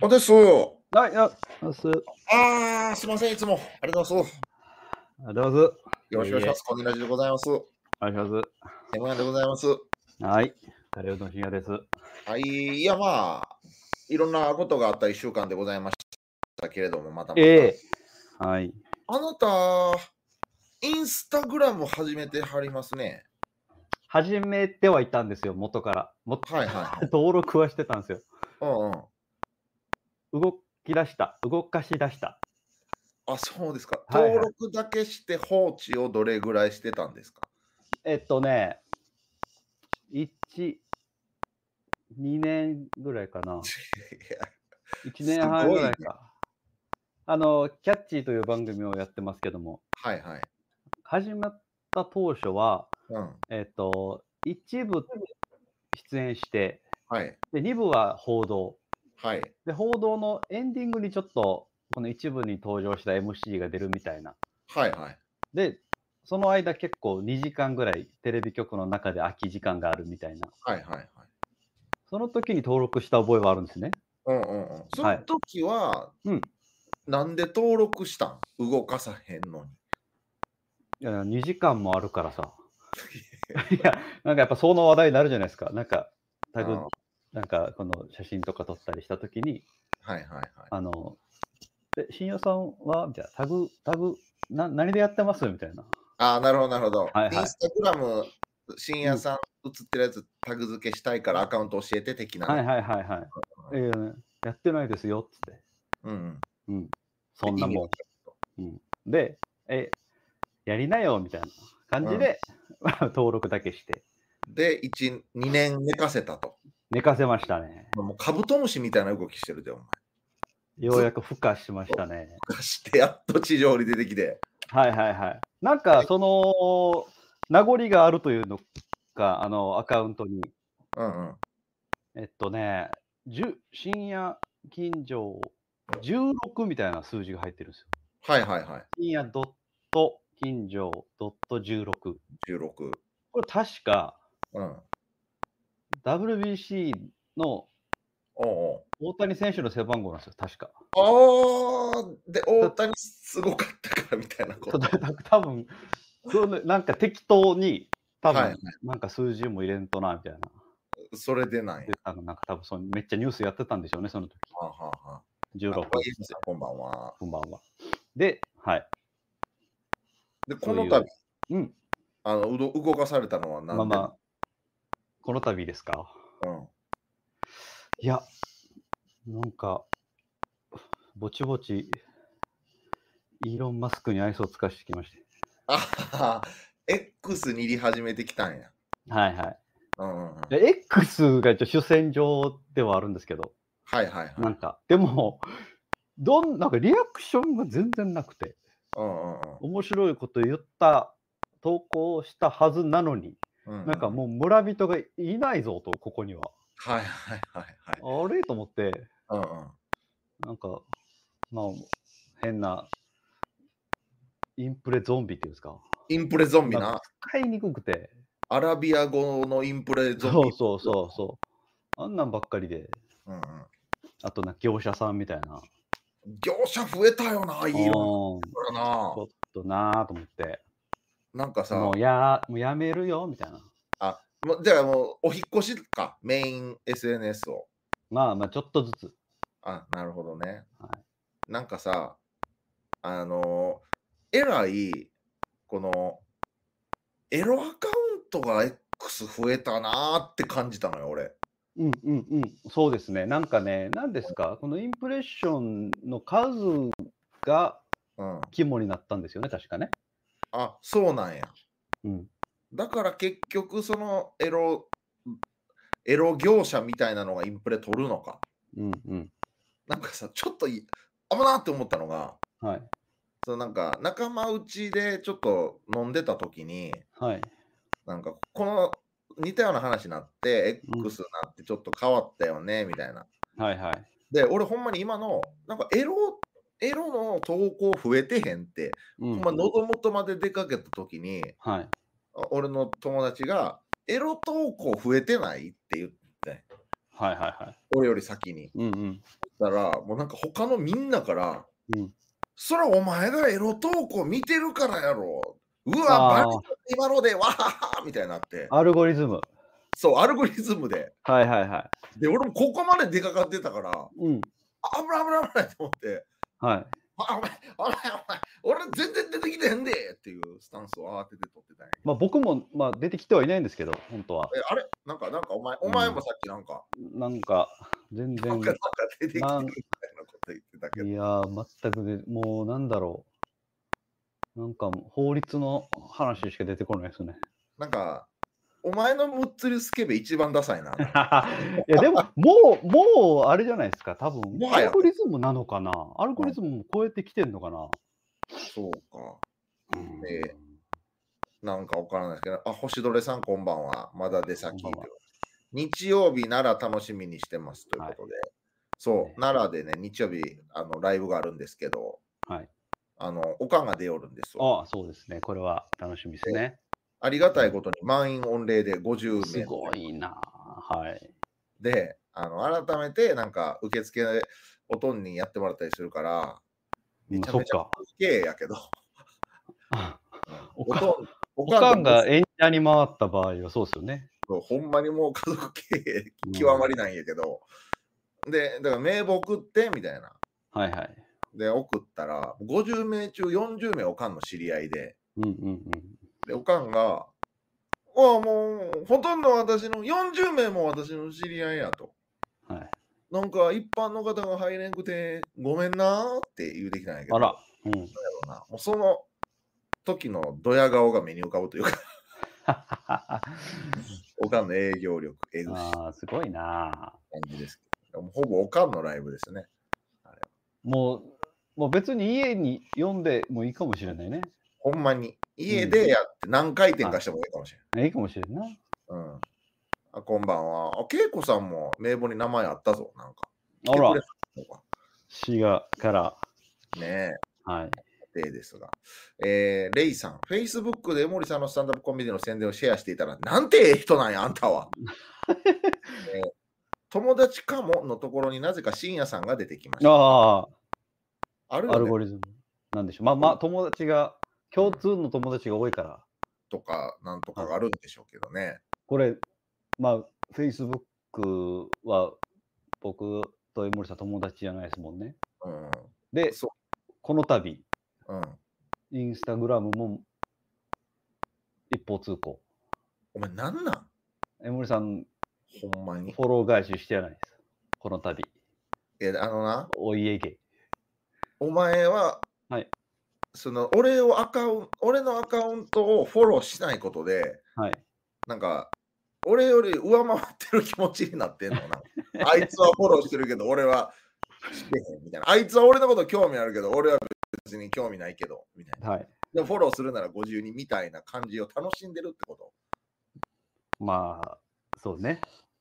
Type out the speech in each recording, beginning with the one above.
です。 はい、 すいません、いつも。ありがとうございます。 ありがとうございます。 よろしくお願いします。コニラジでございます。 お願いします。 セムヤンでございます。 はい、タレオの深夜です。 はい、いや、まあ、いろんなことがあった1週間でございましたけれども、また。 はい。 あなた、インスタグラム始めてはりますね。 始めてはいたんですよ、元から。 はいはい。 登録はしてたんですよ。 うんうん。 動かし出した。 あ、そうですか。 はいはい登録だけして放置をどれぐらいしてたんですか？ 1、2年ぐらいかな。1年半ぐらいか。キャッチーという番組をやってますけども、 はいはい。 始まった当初は、 うん。 1部出演して、 はい。 で、2部は報道。 はい。 で、報道のエンディングにちょっと、この一部に登場した MC が出るみたいな。 はいはい。 で、その間結構2時間ぐらいテレビ局の中で空き時間があるみたいな。 はいはいはい。 その時に登録した覚えはあるんですね。 うんうんうん。その時は、 うん。 なんで登録したん？動かさへんのに。 いや、2時間もあるからさ。いや、なんかやっぱその話題になるじゃないですか。なんか、タグ、なんかこの写真とか撮ったりした時に、 はいはいはい。 なるほどなるほど。 はいはいインスタグラム、深夜さん写ってるやつタグ付けしたいからアカウント教えて的なね。 はい。やってないですよっつって。 うんうん。そんなもん。 意味わかうん。で、やりなよみたいな感じで、登録だけして。 で、2年寝かせたと。 寝かせましたね。 もうカブトムシみたいな動きしてるで、お前。 ようやく孵化しましたね。 孵化してやっと地上に出てきて。 はい。なんか、その、名残があるというのか、アカウントに。深夜近所16みたいな数字が入ってるんですよ。 はい。 深夜ドット近所ドット16。 16。 これ確か、WBC の大谷選手の背番号なんですよ、確か。 で、大谷すごかったからみたいなこと。 多分、なんか適当に、 はい。 なんか数字も入れんとな、みたいな。 それでない。 なんか多分めっちゃニュースやってたんでしょうね、その時。16。 こんばんは。 こんばんは。で、はい。 で、この度、 動かされたのは何で？ この度ですか？いや、なんか、ぼちぼち、イーロン・マスクに愛想を尽かしてきまして。 X に入り始めてきたんや。 はい。X が主戦場ではあるんですけど、なんか、でも、なんかリアクションが全然なくて、面白いこと言った投稿をしたはずなのに、なんかもう村人がいないぞと、ここには。 はい。 あれと思って、なんか、変な、インプレゾンビっていうんですか。 インプレゾンビな。 使いにくくて。 アラビア語のインプレゾンビ。 そう。あんなんばっかりで。あと業者さんみたいな。 業者増えたよな、いいよ。 ちょっとなぁと思って。 なんかさ、 もうやめるよみたいな。 じゃあもうお引っ越しか、メイン SNS を。 まあちょっとずつ。 なるほどね。なんかさ、えらい、この、エロアカウントが X 増えたなーって感じたのよ、俺。 そうですね。なんかね、何ですか、このインプレッションの数が肝になったんですよね、確かね。 そうなんや。だから結局、そのエロ業者みたいなのがインプレ取るのか。なんかさ、ちょっと危なって思ったのが、なんか仲間内でちょっと飲んでた時に、なんかこの似たような話になって、X になってちょっと変わったよねみたいな。で、俺ほんまに今のなんかエロの投稿増えてへんって、ほんま喉元まで出かけた時に、俺の友達がエロ投稿増えてないって言って、 はいはいはい。 俺より先に。 うんうん。 だから、もうなんか他のみんなから、そらお前がエロ投稿見てるからやろ。うわ、バリ今ので、わははみたいになって。 アルゴリズム。 そう、アルゴリズムで。 はいはいはい。 で、俺もここまで出かかってたから、 うん。 危ないと思って。 はい。 お前、俺全然出てきてへんでっていうスタンスを慌てて取ってたんや。 まあ僕も、まあ出てきてはいないんですけど、本当は。 あれなんかお前もさっきなんか。 全然。 なんか出てきてるみたいなこと言ってたけど。 いや全くで、もうなんだろう。なんか法律の話しか出てこないですね。 なんか、お前のムッツリスケベ一番ダサいな。 いやでも、もうあれじゃないですか、多分アルゴリズムなのかな。アルゴリズムも超えてきてんのかな。 そうか。なんかわからないですけど、星どれさんこんばんは。まだ出先で。日曜日なら楽しみにしてますということで。そう、奈良でね、日曜日ライブがあるんですけど、おかんが出よるんですよ。そうですね。これは楽しみですね。 ありがたいことに満員御礼で50名。 すごいな。はい。 で、改めてなんか受付おとんにやってもらったりするから、めちゃめちゃ経営やけど。 おかんが演者に回った場合はそうですよね。 ほんまにもう家族経営極まりないんやけど、で、だから名簿送ってみたいな。 はいはい。 で、送ったら、50名中40名おかんの知り合いで、で、おかんが、もう、ほとんど私の、40名も私の知り合いやと。 はい。 なんか、一般の方が入れんくて、ごめんなーって言うてきたんやけど。 あら。 もうその時のドヤ顔が目に浮かぶというか。おかんの営業力、えぐし。 すごいな感じですけど。ほぼおかんのライブですね。 もう別に家に呼んでもいいかもしれないね。 ほんまに。家でやって何回転かしてもいいかもしれない。 いいかもしれんな。 こんばんは。恵子さんも名簿に名前あったぞ。なんか。 あら。滋賀から。 ねえ。 はい。 ですが。レイさん。Facebook で江森さんのスタンダップコメディの宣伝をシェアしていたら、なんてええ人なんや、あんたは。友達かものところになぜか深夜さんが出てきました。 アルゴリズム。なんでしょう。まあ、友達が、共通の友達が多いから。 とか、なんとかがあるんでしょうけどね。 これ、まあ、Facebook は僕と江森さん友達じゃないですもんね。で、この度、インスタグラムも一方通行。 お前なんなん？ 江森さん、 ほんまに。 フォロー返ししてやないです。この度。お家芸。 お前は、 はい。 俺のアカウントをフォローしないことで、 はい。 なんか、俺より上回ってる気持ちになってんのな。あいつはフォローしてるけど、俺はしてへんみたいな。あいつは俺のこと興味あるけど、俺は別に興味ないけど、みたいな。 はい。 でもフォローするなら52みたいな感じを楽しんでるってこと？ まあ、そうね。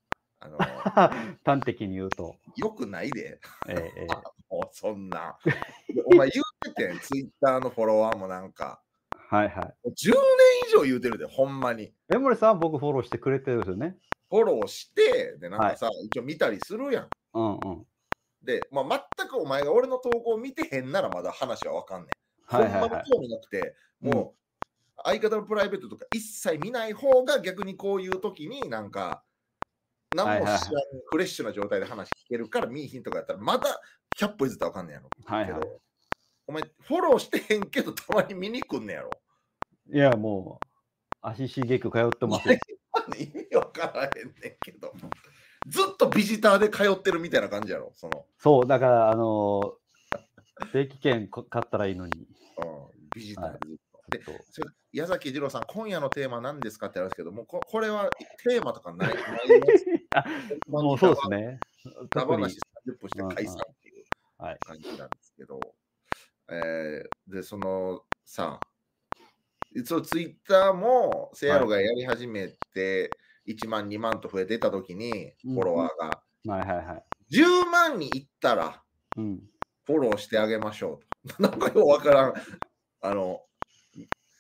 端的に言うと。 よくないで。もうそんな。お前言うててん、ツイッターのフォロワーもなんか。 はいはい。 10年以上言うてるで、ほんまに。 江森さんは僕フォローしてくれてるんですよね。 フォローして、で、なんかさ、一応見たりするやん。で、まあ、全くお前が俺の投稿を見てへんならまだ話はわかんねん。ほんまに興味なくて、もう、相方のプライベートとか一切見ない方が逆にこういう時になんか、何も知らんフレッシュな状態で話聞けるから見いひんとかやったらまだ100歩譲ってわかんねんやろ。けど、お前フォローしてへんけどたまに見に来んねやろ。 いやもう足しげく通ってますよ。 意味わからへんねんけど。ずっとビジターで通ってるみたいな感じやろ。 そうだから定期券買ったらいいのに。 ビジターでずっと。で、矢崎二郎さん、今夜のテーマ何ですかってあるんですけど、もうこれはテーマとかない。 もうそうですね。 ダバなし30分して解散っていう感じなんですけど、で、さ、ツイッターもセアロがやり始めて、1万、2万と増えてたときに、フォロワーが。10万にいったら、フォローしてあげましょうと。なんかようわからん。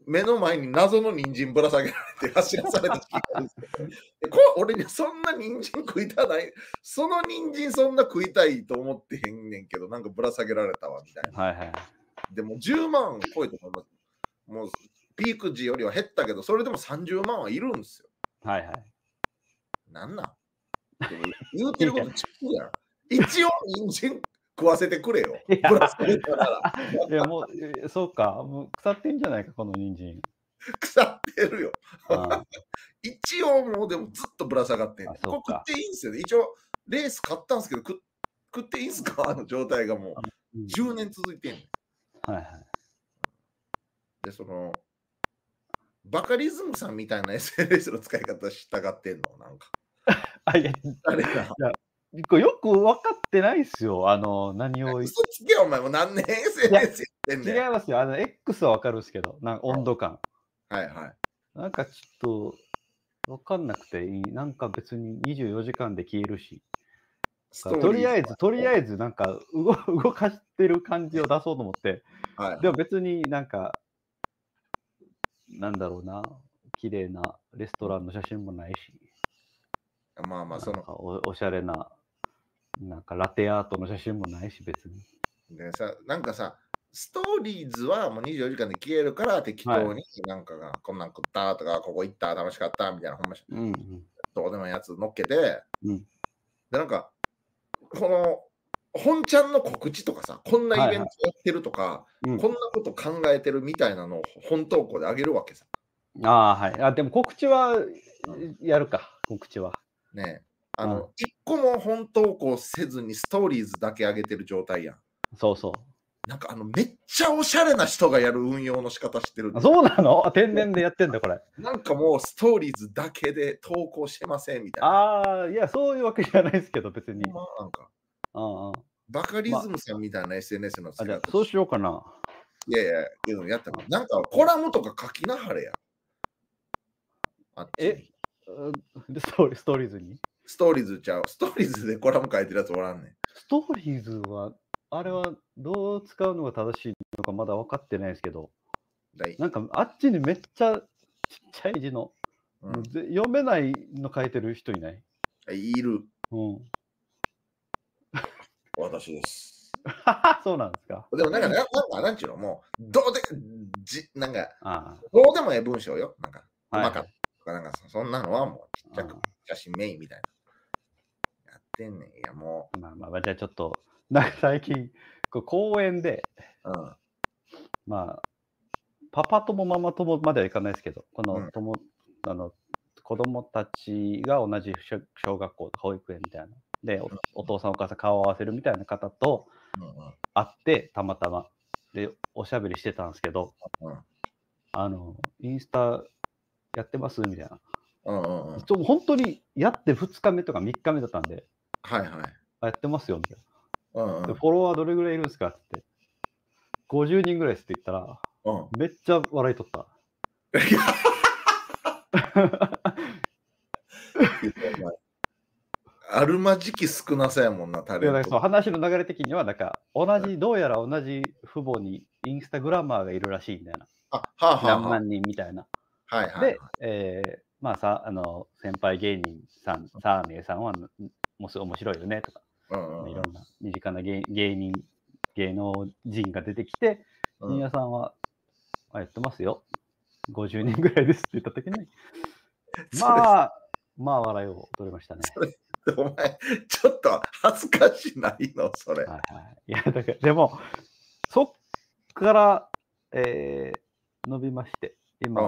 目の前に謎の人参ぶら下げられて走らされた時があるんですよ。俺にそんな人参食いたない、その人参そんな食いたいと思ってへんねんけど、なんかぶら下げられたわみたいな。 はいはい。 でも10万超えてもうピーク時よりは減ったけど、それでも30万はいるんですよ。 はいはい。 なんなん言うてること違うやん。一応人参食わせてくれよ。ぶら下げたら。 いやもう、そうか、もう腐ってんじゃないか、この人参。 腐ってるよ。一応もうでもずっとぶら下がってんねん。これ食っていいんすよね。一応レース買ったんですけど、食っていいんすかの状態がもう10年続いてんねん。 はいはい。 で、バカリズムさんみたいな SNS の使い方したがってんのなんか。 いや、よく分かってないっすよ。何を。 嘘つけよ、お前もう何年 SNS やってんねん。 違いますよ。X は分かるんですけど、なんか温度感。 はいはい。 なんかちょっと分かんなくていい。なんか別に24時間で消えるし。とりあえずなんか動かしてる感じを出そうと思って。はい、でも別になんか、なんだろうな、綺麗なレストランの写真もないし。 まあまあ、 おしゃれな、なんかラテアートの写真もないし、別に。 でさ、なんかさ、ストーリーズはもう24時間で消えるから適当になんかが、こんなん食ったとか、ここ行った楽しかったみたいな、ほんまどうでもいいやつ乗っけて、で、なんか、この本ちゃんの告知とかさ、こんなイベントやってるとか、こんなこと考えてるみたいなのを本投稿であげるわけさ。 はい。でも告知はやるか、告知は。 ねえ。一個も本投稿せずにストーリーズだけ上げてる状態やん。 そうそう。 なんかめっちゃおしゃれな人がやる運用の仕方してる。 そうなの？天然でやってんだ、これ。 なんかもうストーリーズだけで投稿してませんみたいな。 いや、そういうわけじゃないですけど、別に。 なんか。バカリズムさんみたいな SNS の使い方。 そうしようかな。 いやいや、やったら。なんかコラムとか書きなはれや。 ストーリーズに？ ストーリーズちゃう。ストーリーズでコラム書いてるやつおらんねん。 ストーリーズは、あれはどう使うのが正しいのかまだ分かってないですけど、なんかあっちにめっちゃちっちゃい字の、読めないの書いてる人いない？ いる。私です。 そうなんですか。 でもなんちゅうの、もう、どうでもええ文章よ。なんか、うまかったとか、なんかそんなのはもうちっちゃく写真メインみたいな。やってんねん。いや、もう。 まあ、じゃあちょっと、なんか最近、公園で、まあ、パパ友ママ友まではいかないですけど、子供たちが同じ小学校、保育園みたいな。で、お父さんお母さん顔を合わせるみたいな方と会って、たまたま。で、おしゃべりしてたんですけど、インスタやってますみたいな。本当にやって2日目とか3日目だったんで、やってますよみたいな。でフォロワーどれぐらいいるんですかって言って、50人ぐらいですって言ったら、めっちゃ笑いとった。 あるまじき少なさやもんな、タレント。 話の流れ的には、どうやら同じ父母にインスタグラマーがいるらしいみたいな。何万人みたいな。で、先輩芸人さん、サーネーさんはもうすごい面白いよねとか、いろんな身近な芸能人が出てきて、ジュニアさんはやってますよ。50人ぐらいですって言ったときに、まあ笑いを取りましたね。 お前、ちょっと恥ずかしないの、それ。 いや、だから、でも、そっから、伸びまして、今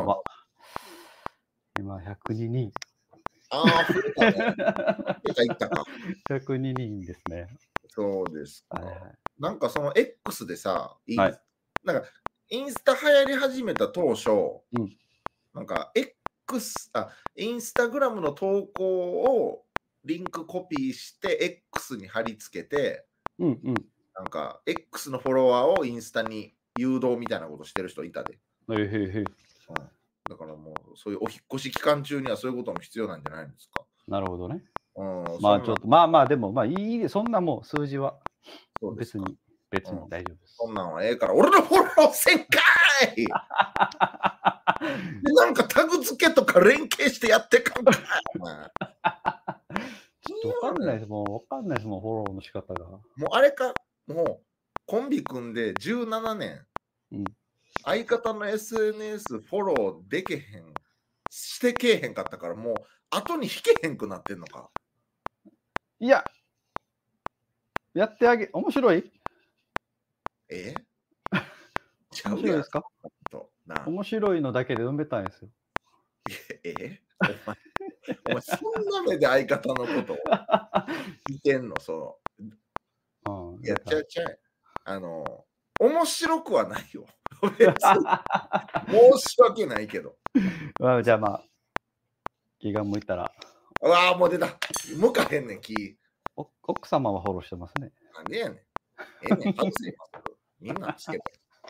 102人。 増えたね。いったか。 102人ですね。 そうですか。なんかその X でさ、なんかインスタ流行り始めた当初、なんかインスタグラムの投稿をリンクコピーして X に貼り付けて、なんか X のフォロワーをインスタに誘導みたいなことしてる人いたで。だからもうそういうお引っ越し期間中にはそういうことも必要なんじゃないんですか。 なるほどね。まあちょっとまあでもいいで、そんなもう数字は別に別に大丈夫です。 そんなんはええから、俺のフォローせんかいでなんかタグ付けとか連携してやってかんかいお前。 ちょっとわかんないですもん、フォローの仕方が。 もうあれか、もうコンビ組んで17年、相方の SNS フォローでけへん、してけえへんかったから、もう後に引けへんくなってんのか。 いや、やってあげ、面白い面白いですか？面白いのだけで埋めたいんですよ。 お前そんな目で相方のことを見てんの？いや、ちゃ面白くはないよ。申し訳ないけど。 じゃあまあ、気が向いたら。 うわあ、もう出た。向かへんねん、気。 奥様はフォローしてますね。 なんでやねん。外せよ。みんなつけて。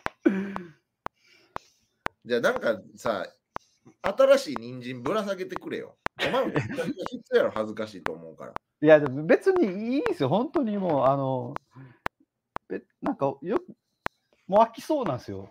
じゃあなんかさ、新しい人参ぶら下げてくれよ。お前も必要やろ、恥ずかしいと思うから。 いや、でも別にいいですよ。本当にもう、なんかもう飽きそうなんですよ。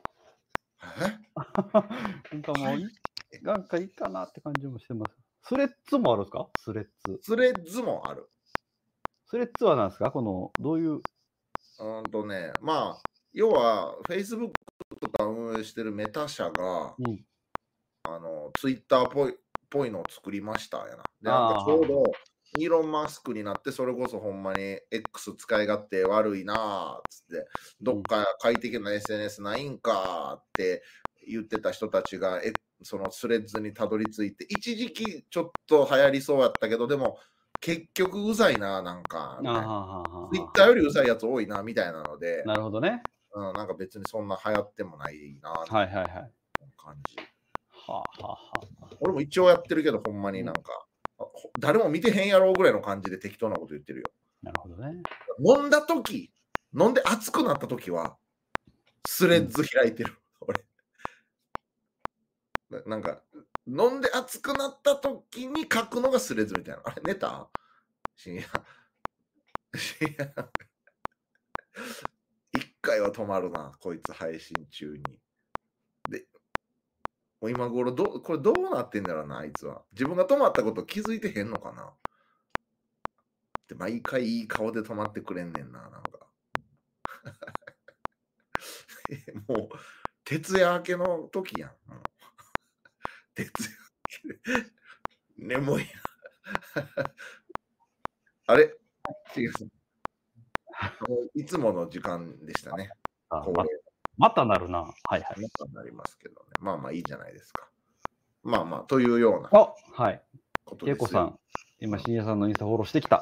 なんかもうなんかいいかなって感じもしてます。スレッズもあるんですか？スレッズもある。 スレッズは何ですか？どういう。 まあ、要は、Facebook とか運営してるメタ社が、Twitter っぽいのを作りましたやな。で、なんかちょうど、イーロン・マスクになって、それこそほんまに X 使い勝手悪いなーっつって、どっか快適な SNS ないんかって言ってた人たちが、そのスレッズにたどり着いて、一時期ちょっと流行りそうやったけど、でも結局うざいな、なんか、Twitter よりうざいやつ多いな、みたいなので、 なるほどね。 なんか別にそんな流行ってもないな、 はいはいはい。 感じ。俺も一応やってるけど、ほんまになんか、誰も見てへんやろうぐらいの感じで適当なこと言ってるよ。 なるほどね。 飲んで熱くなった時は、スレッズ開いてる、俺。なんか、飲んで熱くなった時に書くのがスレッズみたいな。あれ、寝た？深夜。一回は止まるな、こいつ配信中に。で、もう今頃これどうなってんだろうな、あいつは。自分が止まったこと気づいてへんのかな。で、毎回いい顔で止まってくれんねんな、なんか。もう、徹夜明けの時やん。徹夜明け。眠い。あれ？違う。いつもの時間でしたね。 またなるな。はいはい。 またなりますけどね。まあまあいいじゃないですか。まあまあ、というような。 はい。けいこさん、今、深夜さんのインスタフォローしてきた。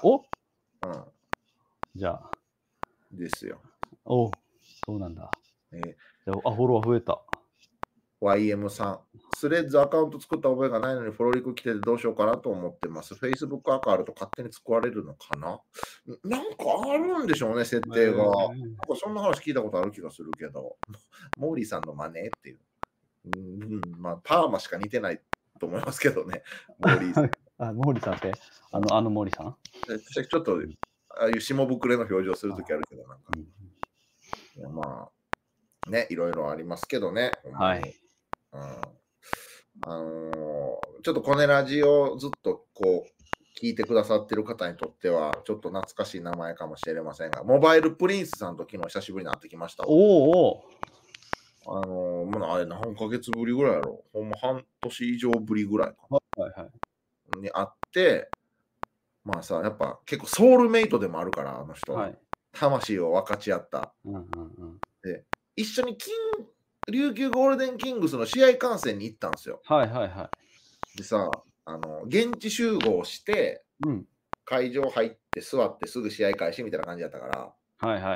じゃあ。 ですよ。 そうなんだ。じゃあ、フォロワー増えた。 YM さん、スレッズアカウント作った覚えがないのにフォローリク来ててどうしようかなと思ってます。Facebook アカウントあると勝手に作られるのかな？なんかあるんでしょうね、設定が。なんかそんな話聞いたことある気がするけど、モーリーさんの真似っていう。まあ、パーマしか似てないと思いますけどね、モーリーさん。 モーリーさんってモーリーさん？ ちょっと、ああいう下膨れの表情するときあるけど、なんか。まあ、ね、いろいろありますけどね。 はい。 ちょっとこのラジオをずっとこう聞いてくださってる方にとってはちょっと懐かしい名前かもしれませんが、モバイルプリンスさんと昨日久しぶりに会ってきました。もうあれ何ヶ月ぶりぐらいやろ。ほんま半年以上ぶりぐらいかな。に会って、まあさ、やっぱ結構ソウルメイトでもあるから、あの人は。魂を分かち合った。で、一緒に琉球ゴールデンキングスの試合観戦に行ったんですよ。でさ、現地集合して、会場入って座ってすぐ試合開始みたいな感じだったから、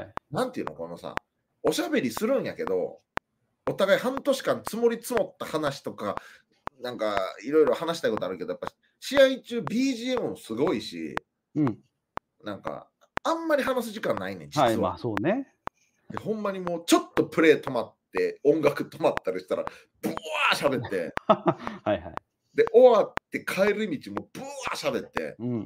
なんていうの、このさ、おしゃべりするんやけど、お互い半年間積もり積もった話とか、なんかいろいろ話したいことあるけど、やっぱ試合中 BGM もすごいし、なんかあんまり話す時間ないねん、実は。 まあそうね。 でほんまにもうちょっとプレー止まって、音楽止まったりしたら、ブワー喋って、で、終わって帰る道もブワー喋って、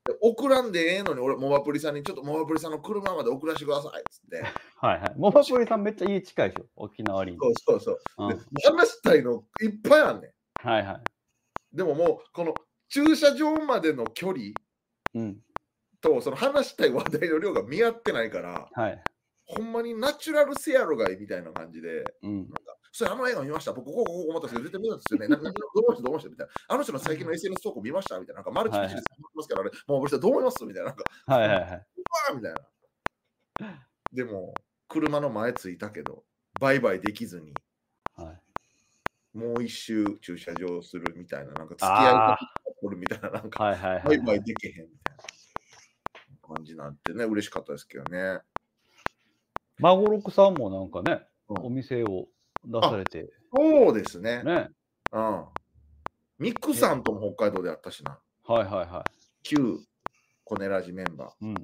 送らんでええのに、俺、モバプリさんにちょっとモバプリさんの車まで送らせてくださいっつって。 はいはい。モバプリさんめっちゃ家近いでしょ、沖縄に。 そう。で、話したいのいっぱいあんねん。はいはい。 でももう、この駐車場までの距離と、その話したい話題の量が見合ってないから、 はい、 ほんまにナチュラルせやろがいみたいな感じで、なんかそれあの映画見ました、僕ここ思ったんですけど、絶対見たんですよね。どう思いましたみたいな。あの人の最近の SNS 投稿見ましたみたいな。なんかマルチ記事でますから、もう俺どう思いますみたいな。なんか、 はいはいはい。 みたいな。でも、車の前着いたけど、売買できずに、もう一周駐車場するみたいな、なんか付き合い取るみたいな、なんか、売買できへんみたいな感じなんてね、嬉しかったですけどね。 孫六さんもなんかね、お店を出されて。 そうですね。ミクさんとも北海道でやったしな。 はいはいはい。 旧コネラジメンバー。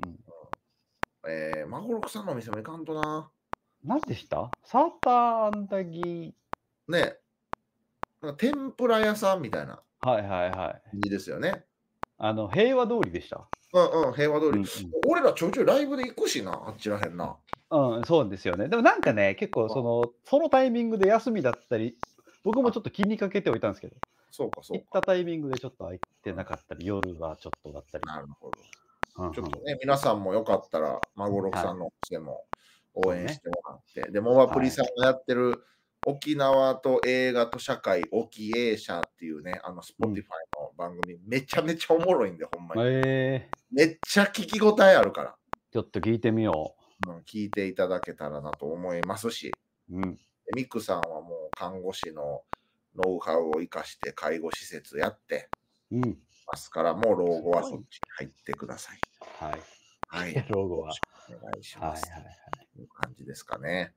孫六さんのお店も行かんとな。 何でしたサーターアンダギー。ね。なんか天ぷら屋さんみたいな。 はいはいはい。 いいですよね。 平和通りでした。 平和通り。俺らちょいちょいライブで行くしな、あっちらへんな。 そうですよね。でもなんかね、結構そのタイミングで休みだったり、僕もちょっと気にかけておいたんですけど、 そうか。 行ったタイミングでちょっと空いてなかったり、夜はちょっとだったり。 なるほど。ちょっとね、皆さんもよかったら、孫六さんのお店も応援してもらって、で、モバプリさんがやってる沖縄と映画と社会沖映写っていうね、Spotify の番組、めちゃめちゃおもろいんで、ほんまに。めっちゃ聞き応えあるから。 ちょっと聞いてみよう。 聞いていただけたらなと思いますし、ミクさんはもう看護師のノウハウを生かして介護施設やってますから、もう老後はそっちに入ってください。 はい。老後は。 お願いします。という感じですかね。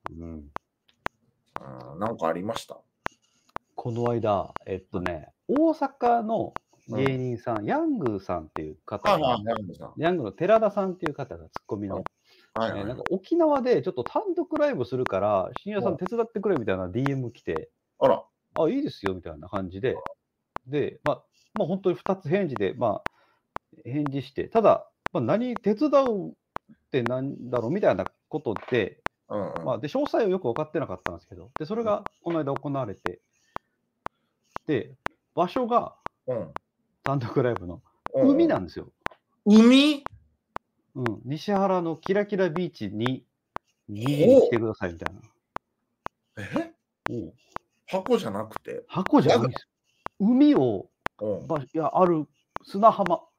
なんかありました？ この間、大阪の芸人さん、ヤングさんっていう方が、ヤングの寺田さんっていう方がツッコミの、なんか沖縄でちょっと単独ライブするから、深夜さん手伝ってくれみたいな DM 来て、いいですよみたいな感じで、で、本当に2つ返事で、返事して、ただ、何手伝うってなんだろうみたいなことで、で詳細はよく分かってなかったんですけど、でそれがこの間行われて、で場所が単独ライブの海なんですよ。 海？ 西原のキラキラビーチに見に来てくださいみたいな。 箱じゃなくて？ 箱じゃないです。海をある砂浜を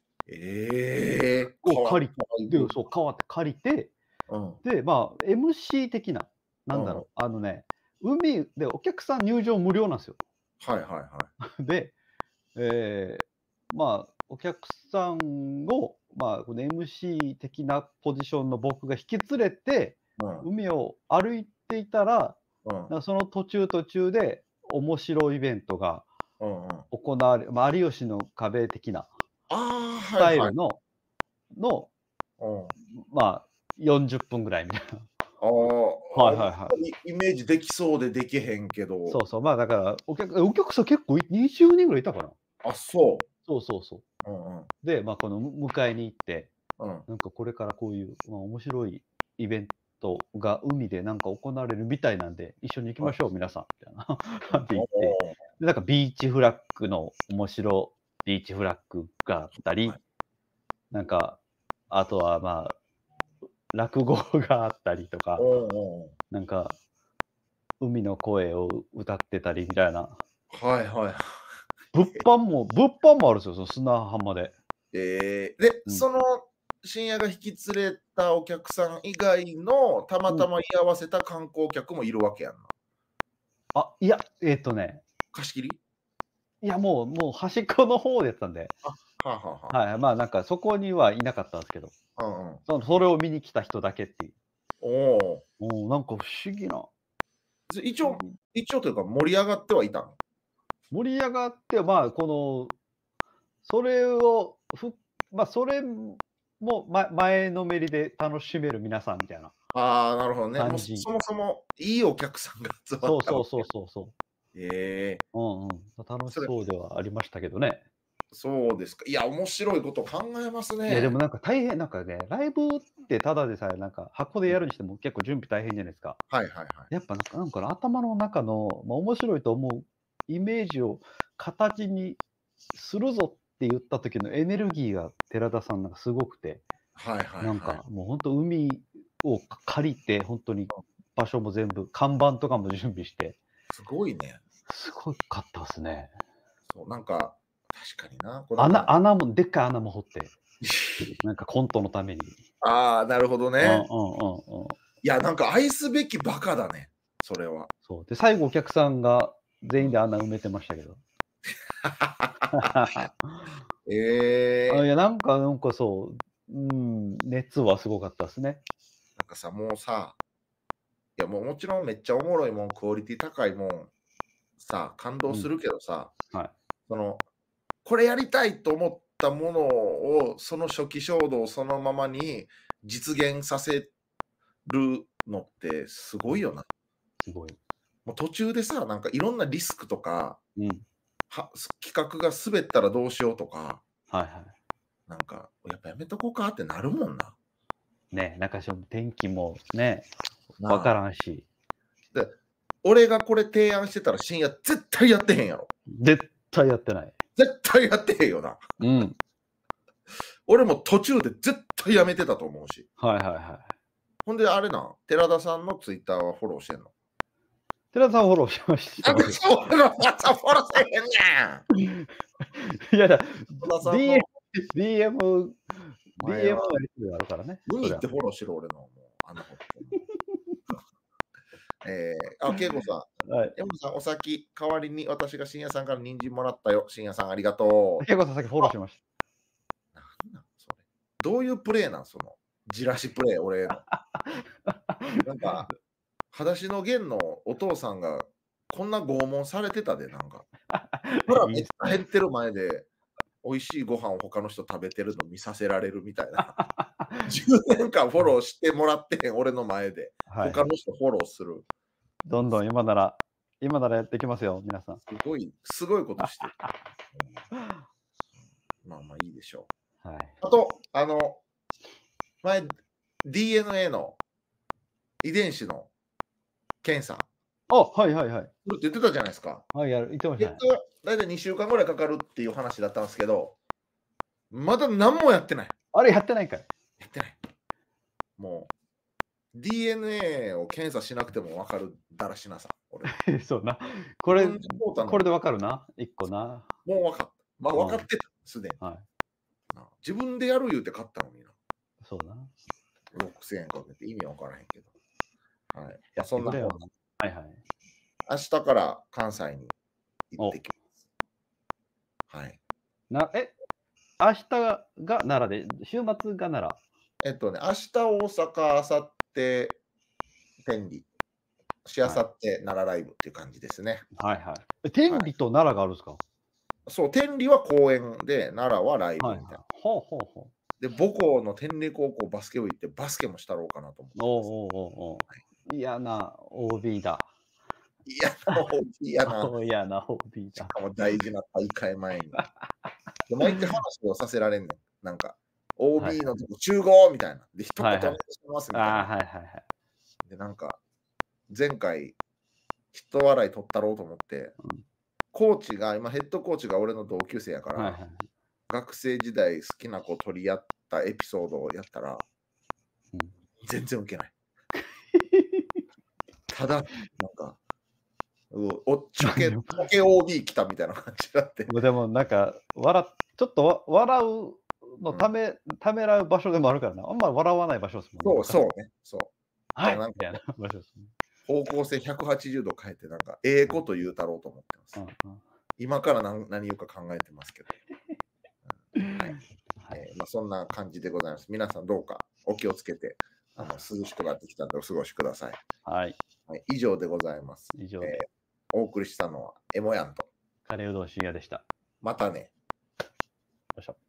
借りて、川って借りて、でMC 的な、なんだろう、海でお客さん入場無料なんですよ。で、お客さんを、この MC 的なポジションの僕が引き連れて、海を歩いていたら、その途中で面白いイベントが行われ、有吉の壁的なスタイルの40分ぐらいみたいな。 イメージできそうでできへんけど。 だからお客さん結構20人ぐらいいたかな。そう。で、この迎えに行って、なんかこれからこういう面白いイベントが海でなんか行われるみたいなんで、一緒に行きましょう、皆さんみたいなって言って、なんかビーチフラッグの面白ビーチフラッグがあったり、なんかあとは落語があったりとか、なんか海の声を歌ってたりみたいな。物販もあるんですよ、その砂浜で。 で、その深夜が引き連れたお客さん以外のたまたま居合わせた観光客もいるわけやんな。 いや、 貸し切り？ いや、もう端っこの方でやったんで。なんかそこにはいなかったんですけど、それを見に来た人だけっていう。なんか不思議な。 一応というか盛り上がってはいたの？ 盛り上がって、それをそれも前のめりで楽しめる皆さんみたいな。 なるほどね。そもそもいいお客さんが集まった。 そう。楽しそうではありましたけどね。 そうですか。いや、面白いこと考えますね。 いや、でもなんか大変、なんかね、ライブってただでさえ、なんか箱でやるにしても結構準備大変じゃないですか。 はいはいはい。 やっぱなんか頭の中の、面白いと思うイメージを形にするぞって言った時のエネルギーが寺田さんなんかすごくて、 はいはいはい。 なんかもう本当海を借りて、本当に場所も全部、看板とかも準備して。 すごいね。 すごかったですね。 そう、なんか、確かにな。 穴も、でっかい穴も掘って、なんかコントのために。 ああ、なるほどね。いや、なんか愛すべきバカだね、それは。 そう。で、最後お客さんが全員で穴埋めてましたけど。いや、なんかそう、熱はすごかったですね。 なんかさ、もうさ、いや、もちろんめっちゃおもろいもん、クオリティ高いもん、さ、感動するけどさ、これやりたいと思ったものを、その初期衝動そのままに実現させるのってすごいよな。 すごい。 もう途中でさ、なんかいろんなリスクとか、企画が滑ったらどうしようとか、なんか、やっぱやめとこうかってなるもんな。 ね、なんか天気もね、わからんし。 で、俺がこれ提案してたら深夜絶対やってへんやろ。 絶対やってない。 絶対やってへんよな。俺も途中で絶対やめてたと思うし。ほんであれな、寺田さんのツイッターはフォローしてんの？ 寺田さんフォローしました。 なんでそうフォローせへんねん。 いやだ、DM があるからね。 ウニってフォローしろ、俺の。もうケイコさん。山さん、お先、代わりに私が深夜さんから人参もらったよ。深夜さん、ありがとう。 ケイコさん、さっきフォローしました。 なんなんそれ。どういうプレイなんその、じらしプレイ、俺の。なんか、裸足の弦のお父さんがこんな拷問されてたで、なんか。腹めっちゃ減ってる前で、美味しいご飯を他の人食べてるの見させられるみたいな。10年間フォローしてもらってへん、俺の前で。他の人フォローする。 どんどん今ならやっていきますよ、皆さん。 すごいことしてる。まあいいでしょう。 あと、前、DNA の遺伝子の検査。 って言ってたじゃないですか。 言ってました。 大体2週間ぐらいかかるっていう話だったんですけど、まだ何もやってない。 あれやってないかい？ やってない。もう、DNA を検査しなくても分かるだらしなさ。 そうな。これで分かるな。1個な。 もう分かった。分かってた、すでに。自分でやる言うて買ったのにな。 そうな。 6000円かけて意味分からへんけど。そんなもん。明日から関西に行ってきます。 明日が奈良で、週末が奈良。 明日大阪、明後日天理、しあさって奈良ライブっていう感じですね。 天理と奈良があるんですか？ そう、天理は公演で、奈良はライブみたいな。で、母校の天理高校バスケ部行ってバスケもしたろうかなと思って。 嫌な OB だ。 嫌な OB やな。 嫌な OB だ。 しかも大事な大会前に。で毎回話をさせられんねん。なんか、OB のとこ集合みたいな。で、一言お願いしますみたいな。で、なんか、前回、一笑い取ったろうと思って、コーチが、今ヘッドコーチが俺の同級生やから、学生時代好きな子取り合ったエピソードをやったら、全然ウケない。ただ、なんか、ちょけ OB 来たみたいな感じだって。 でもなんか、ちょっと笑うのためらう場所でもあるからな。あんま笑わない場所ですもんね。そうね。そう。 なんか場所ですね。 方向性180度変えて、なんか、ええこと言うたろうと思ってます。今から何言うか考えてますけど。そんな感じでございます。皆さんどうかお気をつけて、涼しくなってきたのでお過ごしください。以上でございます。お送りしたのはエモヤンとカレーうどん深夜でした。 またね。 よいしょ。